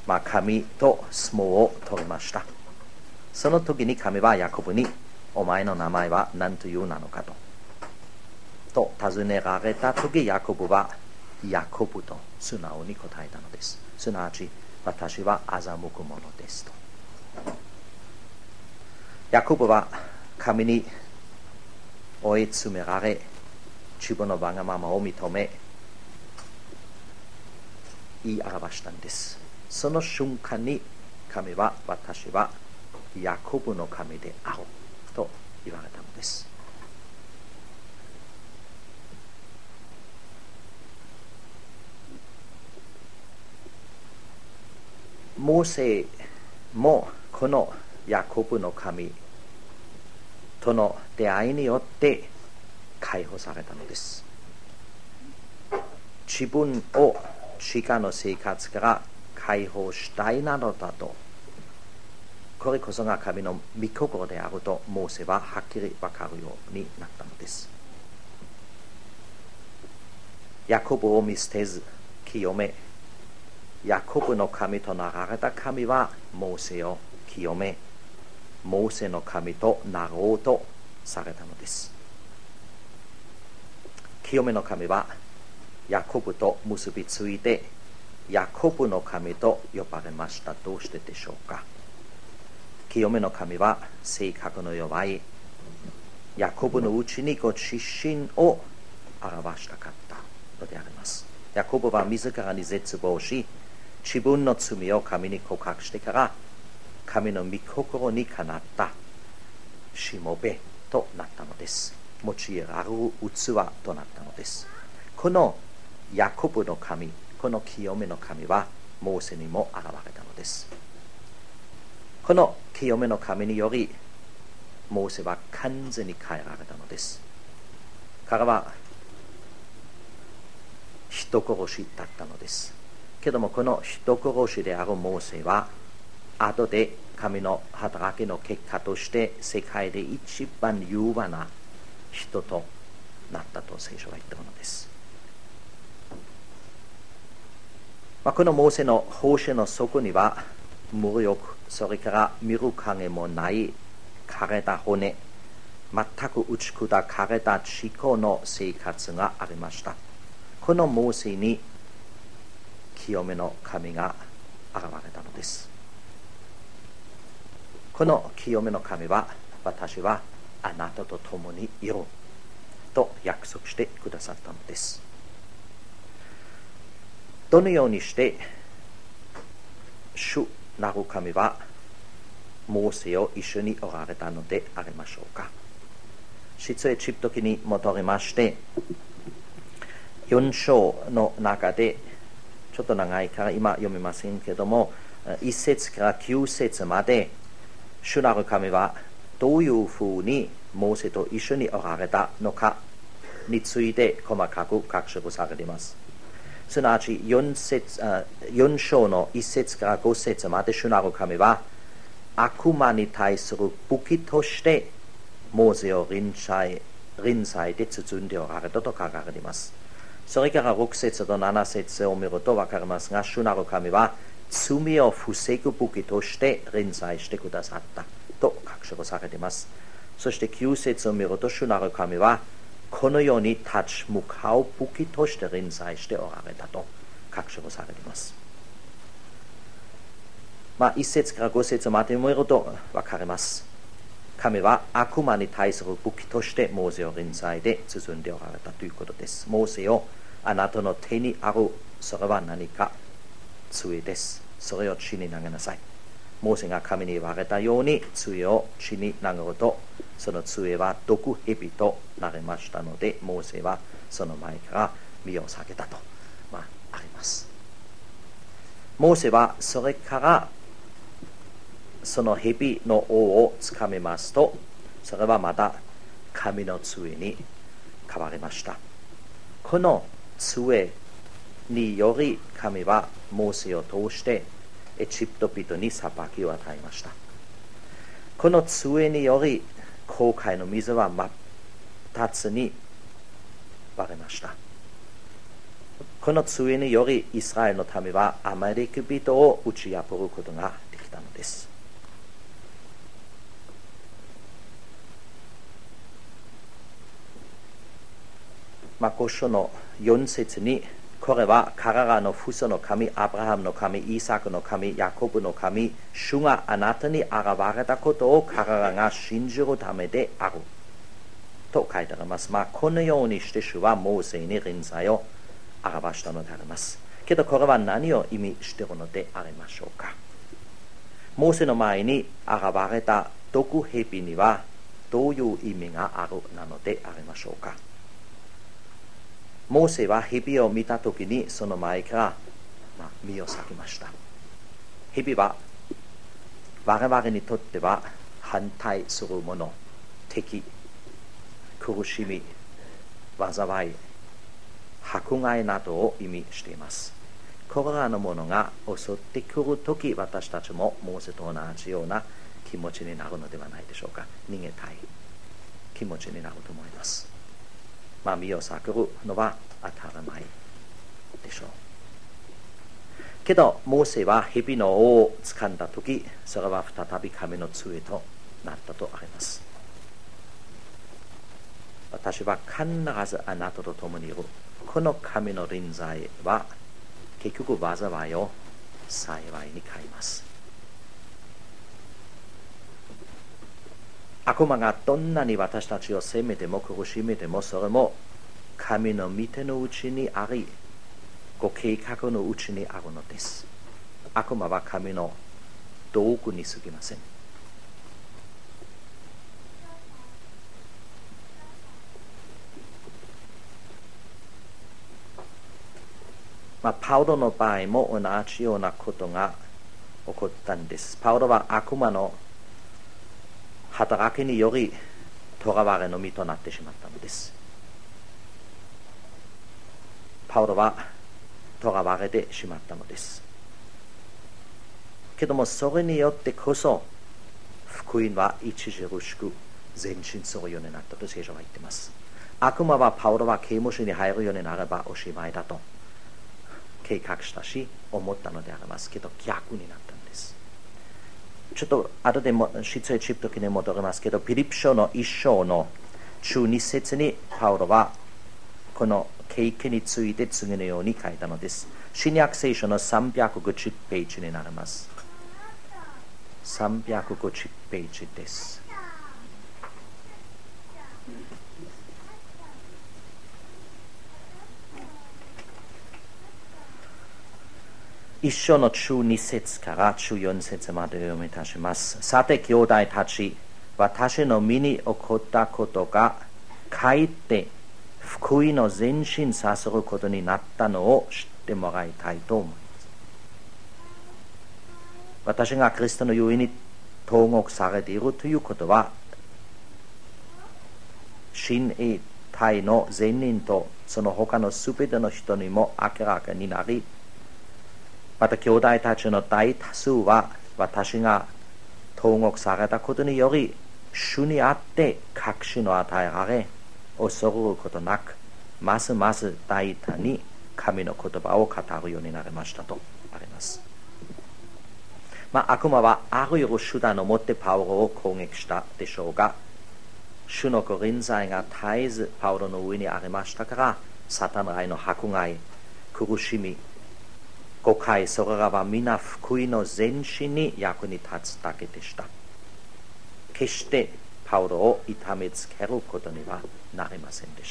神と相撲を取りました。その時に神はヤコブに、お前の名前は何というなのかと尋ねられた時、ヤコブはヤコブと素直に答えたのです。すなわち、私は欺く者ですと。ヤコブは神に追い詰められ、自分のわがままを認め、言い表したんです。その瞬間に神は、私はヤコブの神であると言われたのです。モーセもこのヤコブの神との出会いによって解放されたのです。自分を地下の生活から解放したいなのだと、これこそが神の御心であるとモーセははっきり分かるようになったのです。ヤコブを見捨てず清め、ヤコブの神となられた神はモーセを清め、モーセの神となろうとされたのです。清めの神はヤコブと結びついてヤコブの神と呼ばれました。どうしてでしょうか。清めの神は性格の弱いヤコブのうちにご自身を表したかったのであります。ヤコブは自らに絶望し、自分の罪を神に告白してから神の御心にかなったしもべとなったのです。用いられる器となったのです。このヤコブの神、この清めの神はモーセにも現れたのです。この清めの神によりモーセは完全に変えられたのです。彼は人殺しだったのです。けどもこの人殺しであるモーセは後で神の働きの結果として世界で一番柔和な人となったと聖書は言っているのです。このモーセの奉仕の底には無力、それから見る影もない枯れた骨、全く打ち砕かれた地下の生活がありました。このモーセに清めの神が現れたのです。この清めの神は、私はあなたと共にいると約束してくださったのです。どのようにして主なる神はモーセを一緒におられたのでありましょうか。出エジプト記に戻りまして、4章の中でちょっと長いから今読みませんけども、1節から9節まで主なる神はどういうふうにモーセと一緒におられたのかについて細かく書述されています。すなわち 4章の1節から5節まで主なる神は悪魔に対する武器としてモーセを臨在で包んでおられたと書かれています。それから6節と7節を見ると分かりますが、主なる神は罪を防ぐ武器として臨在してくださったと書述されています。そして9節を見ると、主なる神はこのように立ち向かう武器として臨在しておられたと書述されています。1節から5節まで見ると分かります。神は悪魔に対する武器としてモーセを臨在で包んでおられたということです。モーセをあなたの手にある、それは何か？杖です。それを地に投げなさい。モーセが神に言われたように杖を地に投げると、その杖は毒蛇となりましたので、モーセはその前から身を避けたと、あります。モーセはそれからその蛇の尾をつかみますと、それはまた神の杖に変わりました。この杖により神はモーセを通してエジプト人に裁きを与えました。この杖により紅海の水は真っ二つに割れました。 この杖によりイスラエルの民はアマレク人を打ち破ることができたのです。5章の4節に、これは彼らの父祖の神、アブラハムの神、イサクの神、ヤコブの神、主があなたに現れたことを彼らが信じるためであると書いてあります。このようにして主はモーセに臨在を表したのであります。けどこれは何を意味しているのでありましょうか。モーセの前に現れた毒蛇にはどういう意味があるなのでありましょうか。モーセは蛇を見たときにその前から身を裂きました。蛇は我々にとっては反対するもの、敵、苦しみ、災い、迫害などを意味しています。これらのものが襲ってくるとき、私たちもモーセと同じような気持ちになるのではないでしょうか。逃げたい気持ちになると思います。身を裂くのは当たり前でしょう。けどモーセは蛇の尾を掴んだとき、それは再び神の杖となったとあります。私は必ずあなたと共にいる。この神の臨在は結局災いを幸いに変えます。悪魔がどんなに私たちを責めても苦しめても、それも神の御手のうちにあり、ご計画のうちにあるのです。悪魔は神の道具に過ぎません。パウロの場合も同じようなことが起こったんです。パウロは悪魔の働きにより囚われの身となってしまったのです。パウロは囚われてしまったのです。けどもそれによってこそ福音は著しく前進するようになったと聖書は言っています。悪魔はパウロは刑務所に入るようになればおしまいだと計画したし思ったのでありますけど、逆になったんです。ちょっと後でも出エジプト記に戻りますけど、ピリピ書の1章の12節にパウロはこの経験について次のように書いたのです。新約聖書の350ページになります。350ページです。一章の12節から14節まで読み出します。さて兄弟たち、私の身に起こったことがかえって福音の前進させることになったのを知ってもらいたいと思います。私がキリストのゆえに投獄されているということは、親衛隊の善人とその他のすべての人にも明らかになり、また兄弟たちの大多数は私が投獄されたことにより主にあって確信を与えられ、恐ることなくますます大胆に神の言葉を語るようになりましたとあります。悪魔はあらゆる手段をもってパウロを攻撃したでしょうが、主のご臨在が絶えずパウロの上にありましたから、サタンらへの迫害、苦しみ、誤解、それらは皆福音の前進に役に立つだけでした。決してパウロを痛めつけることにはなりませんでした。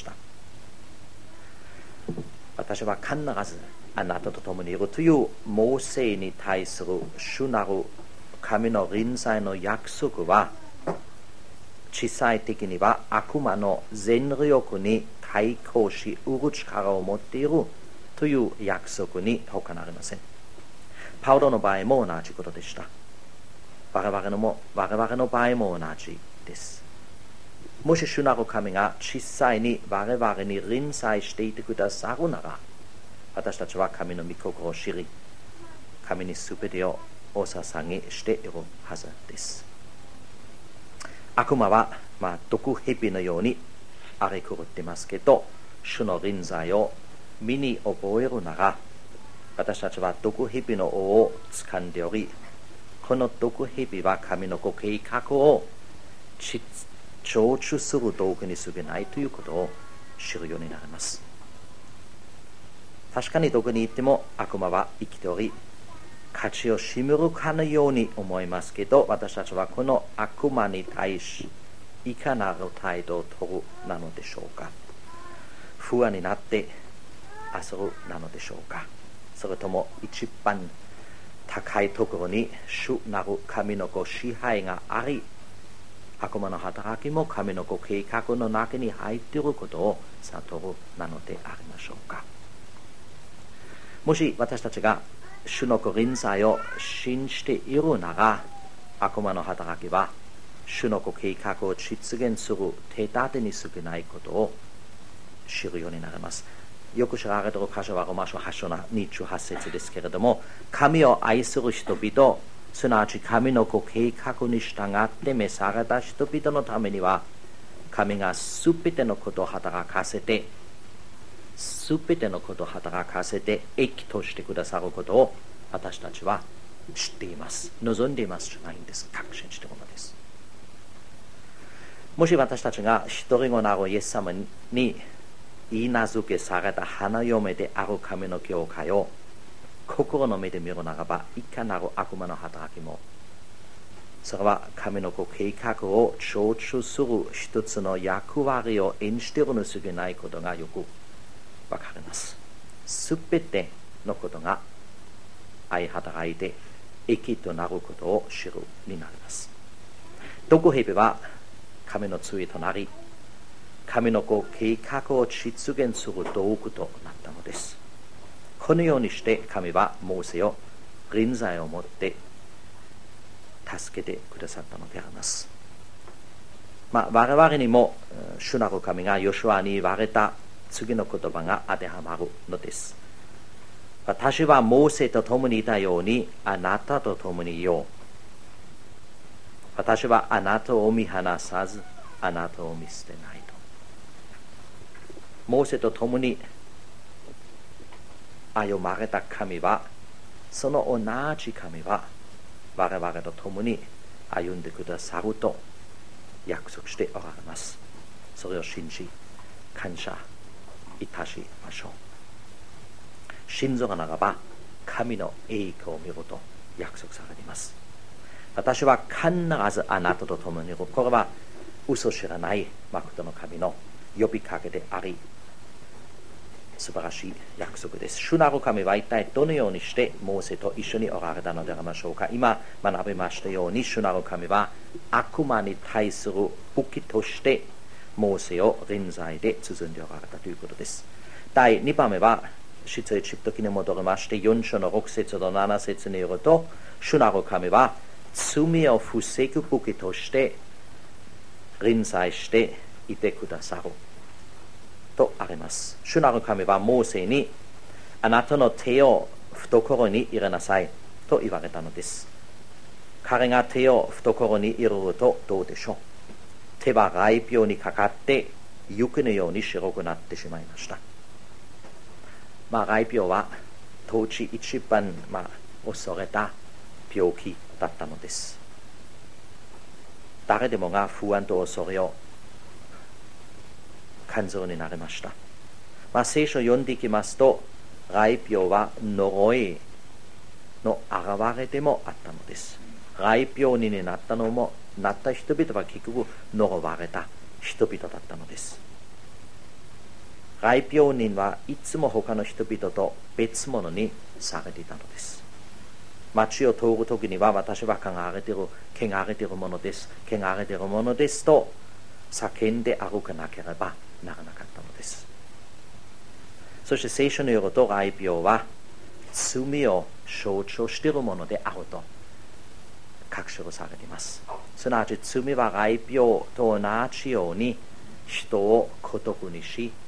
私は必ずあなたと共にいるというモーセに対する主なる神の臨在の約束は、実際的には悪魔の全力に対抗し得る力を持っているという約束に他なりません。パウロの場合も同じことでした。我々の場合も同じです。もし主なる神が実際に我々に臨在していてくださるなら、私たちは神の御心を知り、神に全てをお捧げしているはずです。悪魔は毒蛇のように荒れ狂っていますけど、主の臨在を身に覚えるなら、私たちは毒蛇の尾を掴んでおり、この毒蛇は神のご計画を成就する道具に過ぎないということを知るようになります。確かにどこに行っても悪魔は生きており、価値を占めるかのように思いますけど、私たちはこの悪魔に対しいかなる態度を取るなのでしょうか。不安になって焦るなのでしょうか。それとも一番高いところに主なる神のご支配があり、悪魔の働きも神のご計画の中に入っていることを悟るなのでありましょうか。もし私たちが主のご臨在を信じているなら、悪魔の働きは主のご計画を実現する手立てに過ぎないことを知るようになります。よく知られている箇所はローマ書8章の28節ですけれども、神を愛する人々、すなわち神のご計画に従って召された人々のためには、神がすべてのことを働かせて益としてくださることを私たちは知っています。望んでいますじゃないんです。確信しているのです。もし私たちが一人子なるイエス様に言い名付けされた花嫁である神の教会を心の目で見るならば、いかなる悪魔の働きも、それは神のご計画を成就する一つの役割を演じているに過ぎないことがよくわかります。すべてのことが相働いて益となることを知るになります。毒蛇は神の杖となり、神のご計画を実現する道具となったのです。このようにして神はモーセを臨在をもって助けてくださったのであります。我々にも主なる神がヨシュアに言われた次の言葉が当てはまるのです。私はモーセと共にいたようにあなたと共にいよう。私はあなたを見放さずあなたを見捨てないと。モーセと共に歩まれた神は、その同じ神は我々と共に歩んでくださると約束しておられます。それを信じ感謝いたしましょう。信ずるならば神の栄光を見ると約束されています。私は必ずあなたと共にいる。これは嘘知らない誠の神の呼びかけであり、素晴らしい約束です。主なる神は一体どのようにしてモーセと一緒におられたのでありましょうか。今学びましたように、主なる神は悪魔に対する武器としてモーセを臨在で包んでおられたということです。第2番目は出エジプト記に戻りまして、4章の6節と7節によると、主なる神は罪を防ぐ武器として臨在していてくださるとあります。主なる神はモーセに、あなたの手を懐に入れなさいと言われたのです。彼が手を懐に入れるとどうでしょう。手は雷病にかかって雪のように白くなってしまいました。雷病は当時一番恐れた病気だったのです。誰でもが不安と恐れを感じるようになりました。聖書を読んでいきますと、雷病は呪いの現れでもあったのです。雷病になった人々は結局呪われた人々だったのです。雷病人はいつも他の人々と別物にされていたのです。街を通るときには、私は汚れているものです、汚れているものですと叫んで歩かなければならなかったのです。そして聖書によると、雷病は罪を象徴しているものであると確証されています。すなわち罪は雷病と同じように人を孤独にし